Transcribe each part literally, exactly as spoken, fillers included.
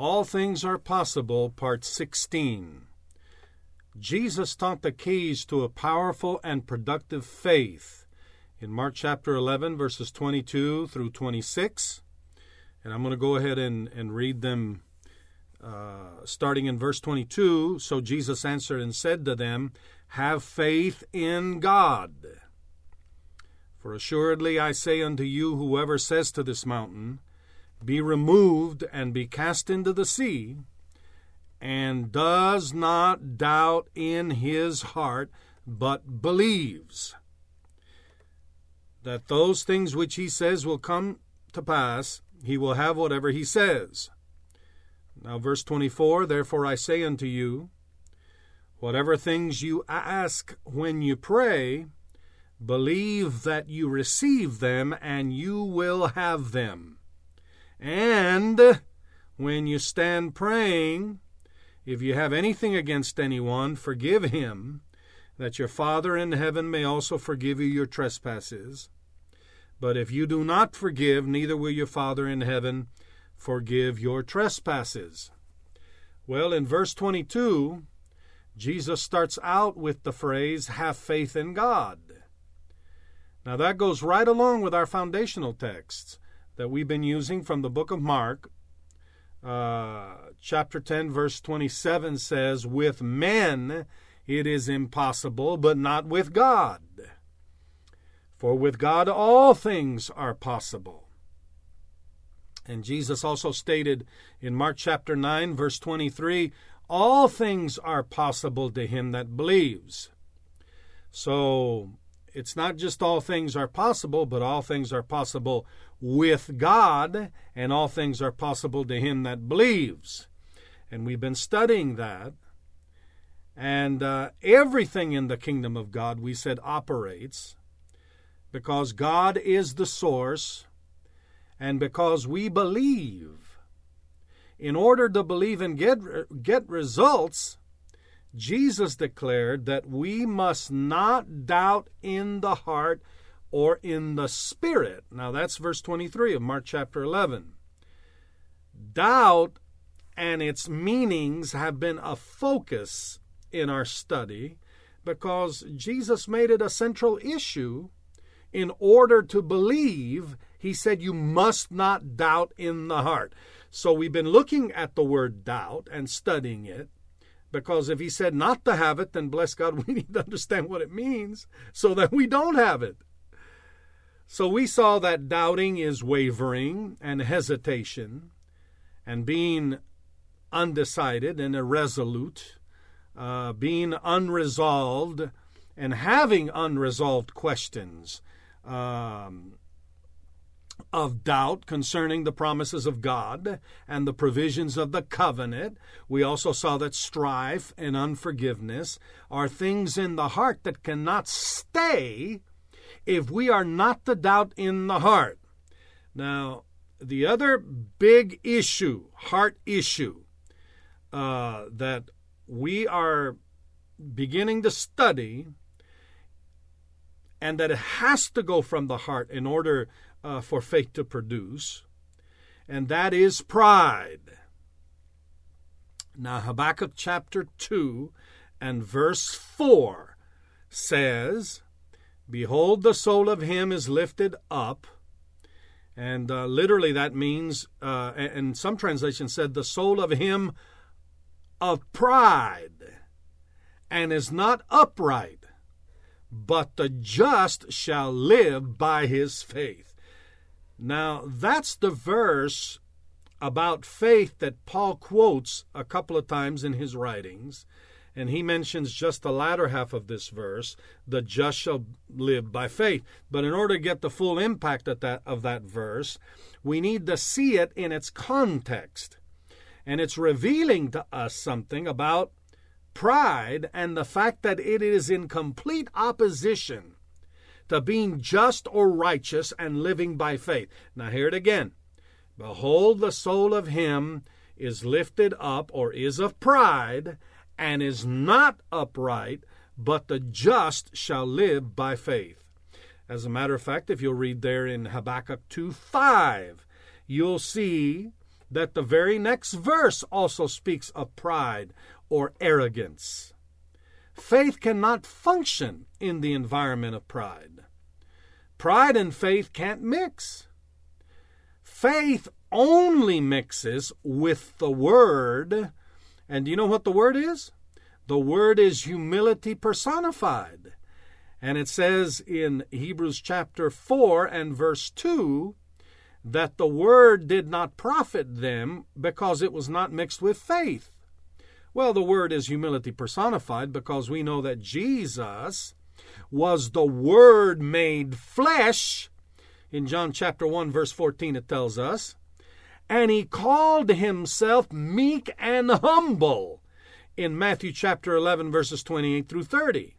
All Things Are Possible, Part sixteen. Jesus taught the keys to a powerful and productive faith in Mark chapter eleven, verses twenty-two through twenty-six. And I'm going to go ahead and, and read them uh, starting in verse twenty-two. So Jesus answered and said to them, "Have faith in God. For assuredly I say unto you, whoever says to this mountain, Be removed and be cast into the sea, and does not doubt in his heart, but believes that those things which he says will come to pass, he will have whatever he says." Now verse twenty-four, "Therefore I say unto you, whatever things you ask when you pray, believe that you receive them, and you will have them. And when you stand praying, if you have anything against anyone, forgive him, that your Father in heaven may also forgive you your trespasses. But if you do not forgive, neither will your Father in heaven forgive your trespasses." Well, in verse twenty-two, Jesus starts out with the phrase, "Have faith in God." Now that goes right along with our foundational texts that we've been using from the book of Mark. Uh, chapter ten, verse twenty-seven says, "With men it is impossible, but not with God. For with God all things are possible." And Jesus also stated in Mark chapter nine, verse twenty-three, "All things are possible to him that believes." So it's not just all things are possible, but all things are possible with God, and all things are possible to him that believes. And we've been studying that. And uh, everything in the kingdom of God, we said, operates because God is the source, and because we believe. In order to believe and get, get results, Jesus declared that we must not doubt in the heart or in the spirit. Now that's verse twenty-three of Mark chapter eleven. Doubt and its meanings have been a focus in our study because Jesus made it a central issue. In order to believe, he said you must not doubt in the heart. So we've been looking at the word doubt and studying it, because if he said not to have it, then bless God, we need to understand what it means so that we don't have it. So we saw that doubting is wavering and hesitation and being undecided and irresolute, uh, being unresolved and having unresolved questions um, of doubt concerning the promises of God and the provisions of the covenant. We also saw that strife and unforgiveness are things in the heart that cannot stay if we are not to doubt in the heart. Now, the other big issue, heart issue, uh, that we are beginning to study, and that it has to go from the heart in order uh, for faith to produce, and that is pride. Now, Habakkuk chapter two and verse four says, "Behold, the soul of him is lifted up." And uh, literally that means, uh, and some translations said, the soul of him of pride, and is not upright, but the just shall live by his faith. Now, that's the verse about faith that Paul quotes a couple of times in his writings. And he mentions just the latter half of this verse, the just shall live by faith. But in order to get the full impact of that, of that verse, we need to see it in its context. And it's revealing to us something about pride and the fact that it is in complete opposition to being just or righteous and living by faith. Now hear it again. "Behold, the soul of him is lifted up," or is of pride, "and is not upright, but the just shall live by faith." As a matter of fact, if you'll read there in Habakkuk two five, you'll see that the very next verse also speaks of pride or arrogance. Faith cannot function in the environment of pride. Pride and faith can't mix. Faith only mixes with the Word. And do you know what the Word is? The Word is humility personified. And it says in Hebrews chapter four and verse two that the Word did not profit them because it was not mixed with faith. Well, the Word is humility personified because we know that Jesus was the Word made flesh. In John chapter one verse fourteen it tells us, and he called himself meek and humble in Matthew chapter eleven verses twenty-eight through thirty.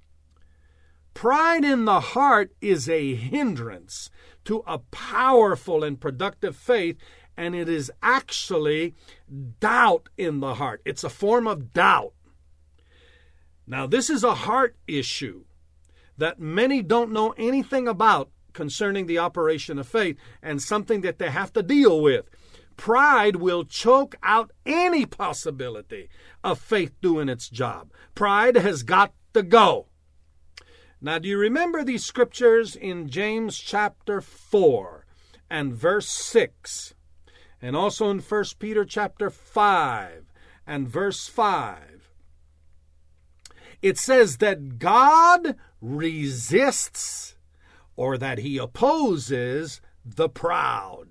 Pride in the heart is a hindrance to a powerful and productive faith, and it is actually doubt in the heart. It's a form of doubt. Now, this is a heart issue that many don't know anything about concerning the operation of faith, and something that they have to deal with. Pride will choke out any possibility of faith doing its job. Pride has got to go. Now, do you remember these scriptures in James chapter four and verse six, and also in First Peter chapter five and verse five? It says that God resists, or that he opposes, the proud.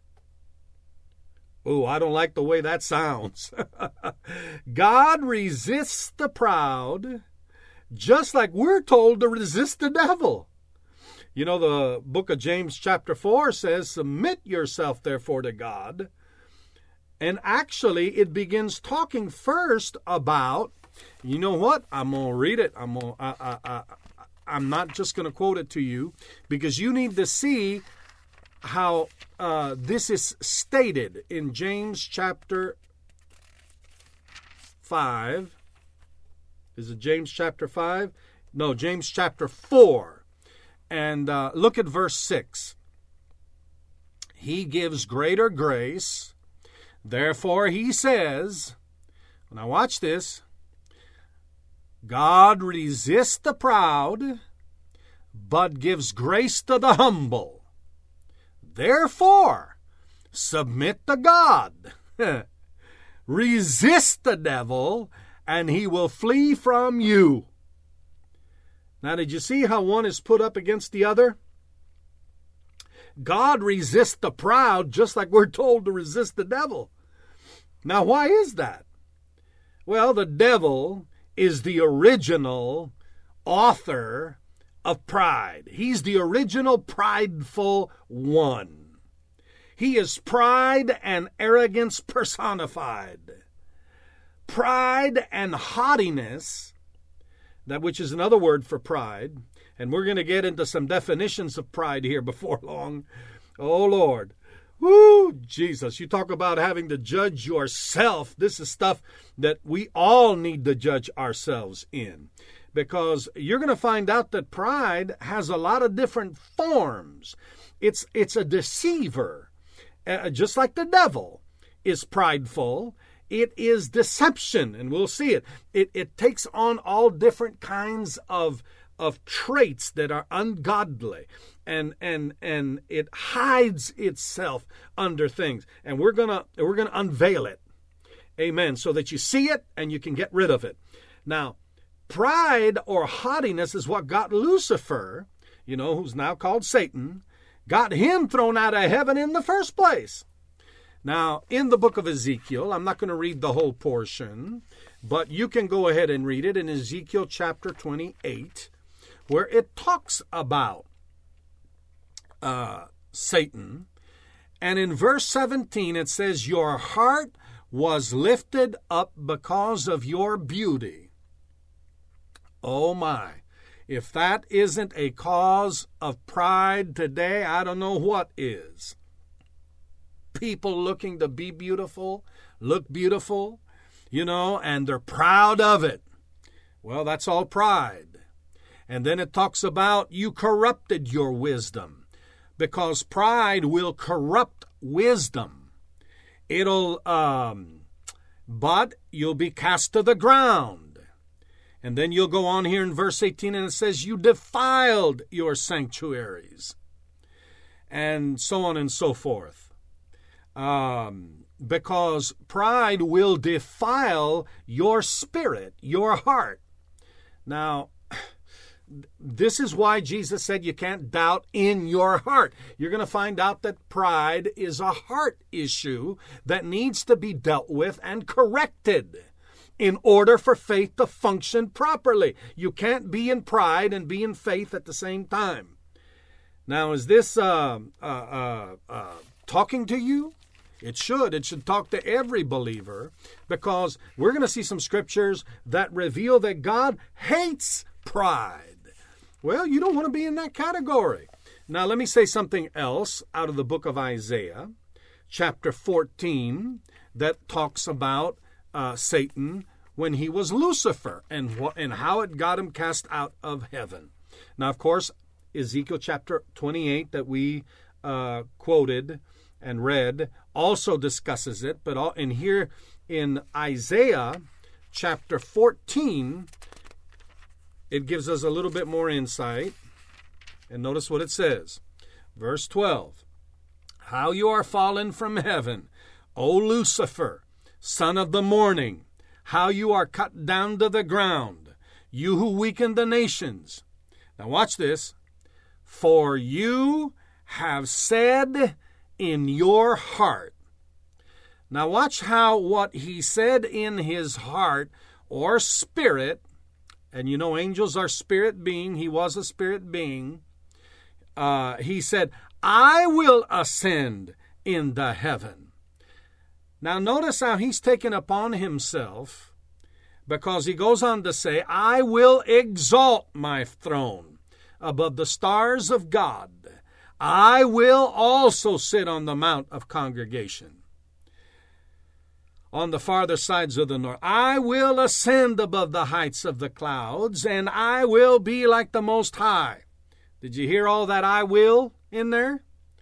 Oh, I don't like the way that sounds. God resists the proud, just like we're told to resist the devil. You know, the book of James chapter four says, submit yourself therefore to God. And actually, it begins talking first about, you know what? I'm going to read it. I'm gonna, I, I, I, I'm not just going to quote it to you, because you need to see how uh, this is stated in James chapter five. Is it James chapter five? No, James chapter four. And uh, look at verse six. He gives greater grace. Therefore, he says, now watch this, God resists the proud, but gives grace to the humble. Therefore, submit to God. Resist the devil, and he will flee from you. Now, did you see how one is put up against the other? God resists the proud just like we're told to resist the devil. Now, why is that? Well, the devil is the original author of pride. He's the original prideful one. He is pride and arrogance personified. Pride and haughtiness, that which is another word for pride, and we're going to get into some definitions of pride here before long. Oh, Lord. Woo, Jesus, you talk about having to judge yourself. This is stuff that we all need to judge ourselves in, because you're going to find out that pride has a lot of different forms. It's, it's a deceiver, uh, just like the devil is prideful. It is deception, and we'll see it. It, it takes on all different kinds of of traits that are ungodly, and and and it hides itself under things, and we're gonna we're gonna unveil it, amen, so that you see it and you can get rid of it. Now, pride or haughtiness is what got Lucifer, you know, who's now called Satan, got him thrown out of heaven in the first place. Now, in the book of Ezekiel, I'm not going to read the whole portion, but you can go ahead and read it in Ezekiel chapter twenty-eight, where it talks about uh, Satan. And in verse seventeen, it says, your heart was lifted up because of your beauty. Oh my. If that isn't a cause of pride today, I don't know what is. People looking to be beautiful, look beautiful, you know, and they're proud of it. Well, that's all pride. And then it talks about you corrupted your wisdom, because pride will corrupt wisdom. It'll, um, but you'll be cast to the ground. And then you'll go on here in verse eighteen, and it says, you defiled your sanctuaries. And so on and so forth. Um, because pride will defile your spirit, your heart. Now, this is why Jesus said you can't doubt in your heart. You're going to find out that pride is a heart issue that needs to be dealt with and corrected in order for faith to function properly. You can't be in pride and be in faith at the same time. Now, is this uh, uh, uh, uh, talking to you? It should. It should talk to every believer, because we're going to see some scriptures that reveal that God hates pride. Well, you don't want to be in that category. Now, let me say something else out of the book of Isaiah, chapter fourteen, that talks about uh, Satan when he was Lucifer and, wh- and how it got him cast out of heaven. Now, of course, Ezekiel chapter twenty-eight that we uh, quoted and read also discusses it. But all, in here in Isaiah chapter fourteen, it gives us a little bit more insight. And notice what it says. Verse twelve. How you are fallen from heaven, O Lucifer, son of the morning. How you are cut down to the ground, you who weaken the nations. Now watch this. For you have said in your heart. Now watch how what he said in his heart or spirit, and you know angels are spirit being, he was a spirit being. Uh, he said, I will ascend into heaven. Now notice how he's taken upon himself, because he goes on to say, I will exalt my throne above the stars of God. I will also sit on the mount of congregation on the farther sides of the north. I will ascend above the heights of the clouds, and I will be like the Most High. Did you hear all that I will in there?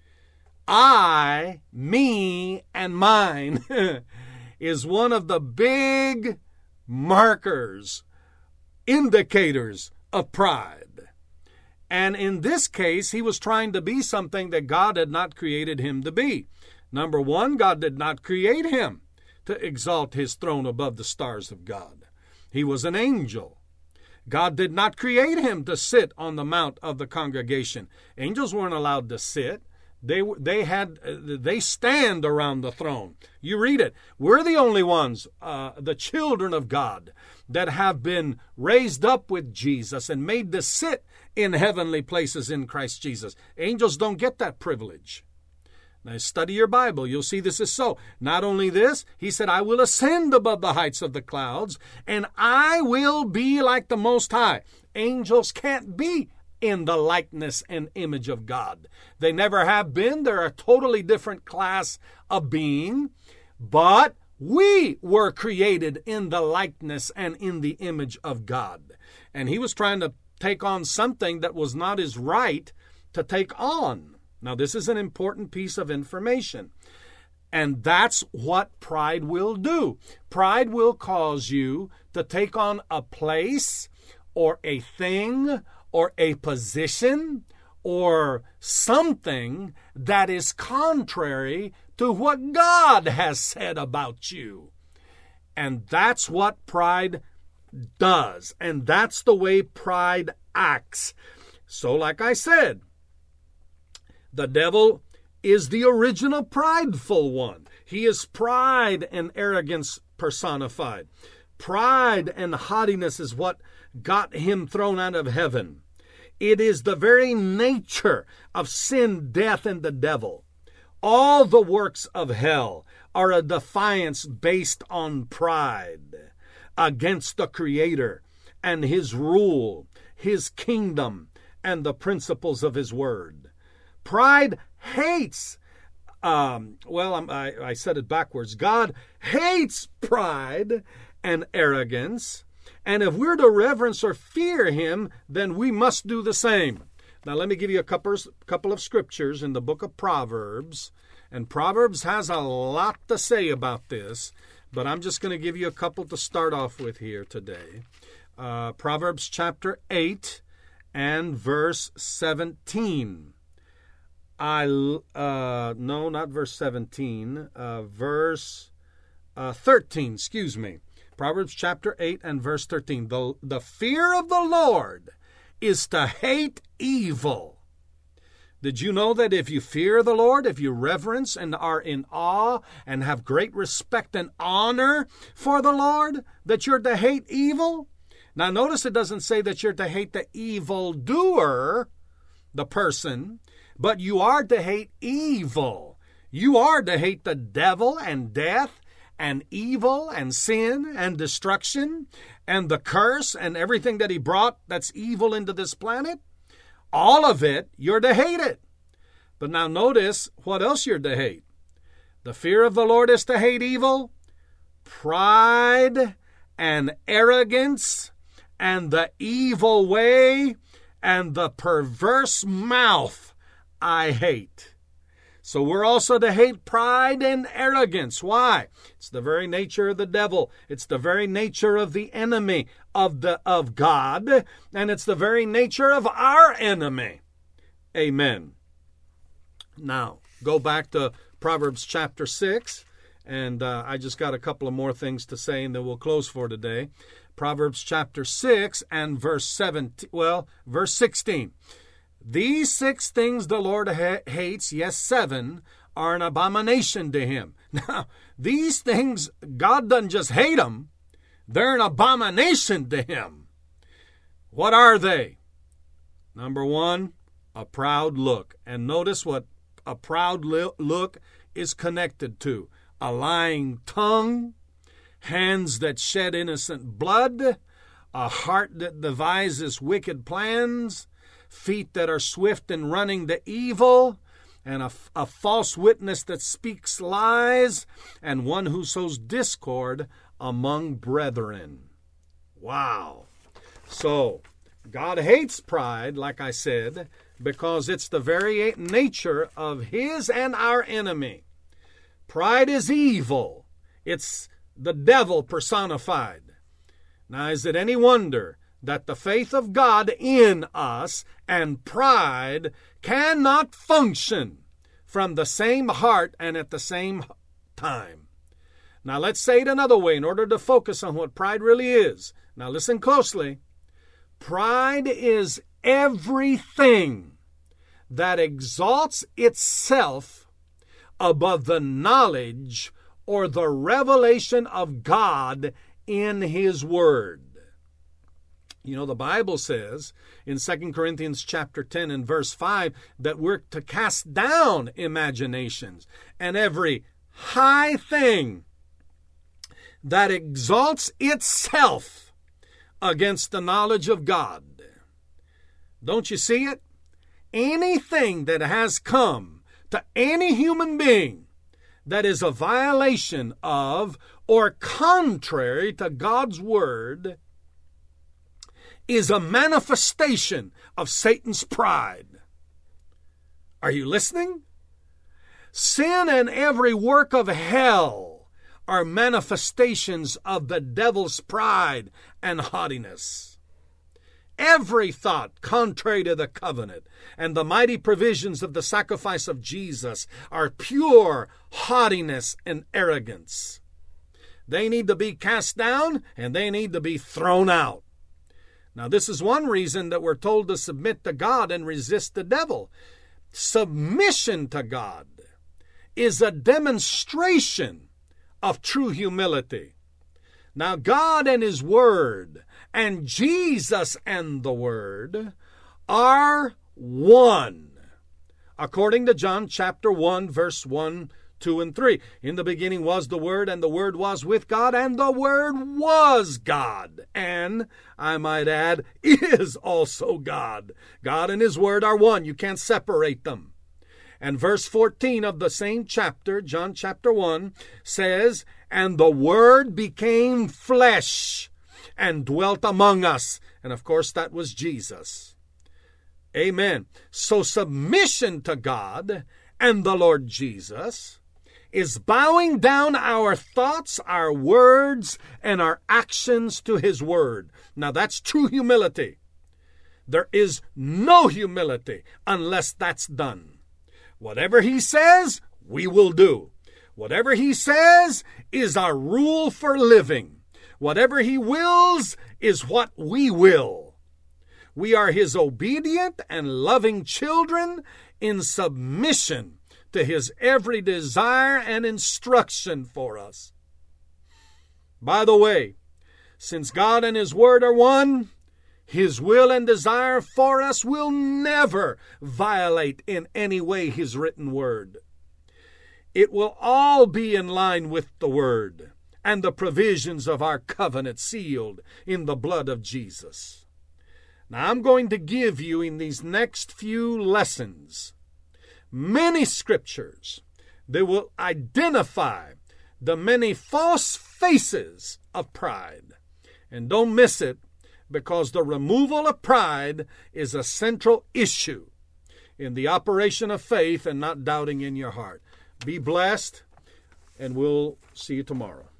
I, me, and mine is one of the big markers, indicators of pride. And in this case, he was trying to be something that God had not created him to be. Number one, God did not create him to exalt his throne above the stars of God. He was an angel. God did not create him to sit on the mount of the congregation. Angels weren't allowed to sit. They they had they stand around the throne. You read it. We're the only ones, uh, the children of God, that have been raised up with Jesus and made to sit in heavenly places in Christ Jesus. Angels don't get that privilege. Now study your Bible. You'll see this is so. Not only this, he said, I will ascend above the heights of the clouds, and I will be like the Most High. Angels can't be in the likeness and image of God. They never have been. They're a totally different class of being. But we were created in the likeness and in the image of God. And he was trying to take on something that was not his right to take on. Now, this is an important piece of information. And that's what pride will do. Pride will cause you to take on a place or a thing or a position or something that is contrary to what God has said about you. And that's what pride does. And that's the way pride acts. So like I said, the devil is the original prideful one. He is pride and arrogance personified. Pride and haughtiness is what got him thrown out of heaven. It is the very nature of sin, death, and the devil. All the works of hell are a defiance based on pride against the Creator and His rule, His kingdom, and the principles of His word. Pride hates, um, well, I'm, I, I said it backwards. God hates pride and arrogance. And if we're to reverence or fear Him, then we must do the same. Now, let me give you a couple, couple of scriptures in the book of Proverbs. And Proverbs has a lot to say about this, but I'm just going to give you a couple to start off with here today. Uh, Proverbs chapter eight and verse seventeen. I uh, no, not verse seventeen, uh, verse uh, thirteen, excuse me. Proverbs chapter eight and verse thirteen. The, the fear of the Lord is to hate evil. Did you know that if you fear the Lord, if you reverence and are in awe and have great respect and honor for the Lord, that you're to hate evil? Now notice it doesn't say that you're to hate the evildoer, the person, but you are to hate evil. You are to hate the devil and death and evil and sin and destruction and the curse and everything that he brought that's evil into this planet. All of it, you're to hate it. But now notice what else you're to hate. The fear of the Lord is to hate evil, pride and arrogance and the evil way and the perverse mouth I hate. So we're also to hate pride and arrogance. Why? It's the very nature of the devil. It's the very nature of the enemy of the of God, and it's the very nature of our enemy. Amen. Now, go back to Proverbs chapter six, and uh, I just got a couple of more things to say, and then we'll close for today. Proverbs chapter six and verse seventeen, well, verse sixteen. These six things the Lord ha- hates, yes, seven, are an abomination to him. Now, these things, God doesn't just hate them. They're an abomination to him. What are they? Number one, a proud look. And notice what a proud li- look is connected to. A lying tongue, hands that shed innocent blood, a heart that devises wicked plans, feet that are swift in running to evil, and a, a false witness that speaks lies, and one who sows discord among brethren. Wow. So, God hates pride, like I said, because it's the very nature of his and our enemy. Pride is evil. It's the devil personified. Now, is it any wonder that the faith of God in us and pride cannot function from the same heart and at the same time? Now let's say it another way in order to focus on what pride really is. Now listen closely. Pride is everything that exalts itself above the knowledge or the revelation of God in his word. You know, the Bible says in Second Corinthians chapter ten and verse five that we're to cast down imaginations and every high thing that exalts itself against the knowledge of God. Don't you see it? Anything that has come to any human being that is a violation of or contrary to God's word is a manifestation of Satan's pride. Are you listening? Sin and every work of hell are manifestations of the devil's pride and haughtiness. Every thought contrary to the covenant and the mighty provisions of the sacrifice of Jesus are pure haughtiness and arrogance. They need to be cast down and they need to be thrown out. Now, this is one reason that we're told to submit to God and resist the devil. Submission to God is a demonstration of true humility. Now, God and his word and Jesus and the word are one. According to John chapter one, verse one, two, and three. In the beginning was the Word, and the Word was with God, and the Word was God. And, I might add, is also God. God and his Word are one. You can't separate them. And verse fourteen of the same chapter, John chapter one, says, and the Word became flesh and dwelt among us. And of course that was Jesus. Amen. So submission to God and the Lord Jesus is bowing down our thoughts, our words, and our actions to His Word. Now that's true humility. There is no humility unless that's done. Whatever He says, we will do. Whatever He says is our rule for living. Whatever He wills is what we will. We are His obedient and loving children in submission to His every desire and instruction for us. By the way, since God and His Word are one, His will and desire for us will never violate in any way His written Word. It will all be in line with the Word and the provisions of our covenant sealed in the blood of Jesus. Now I'm going to give you in these next few lessons many scriptures that will identify the many false faces of pride. And don't miss it, because the removal of pride is a central issue in the operation of faith and not doubting in your heart. Be blessed, and we'll see you tomorrow.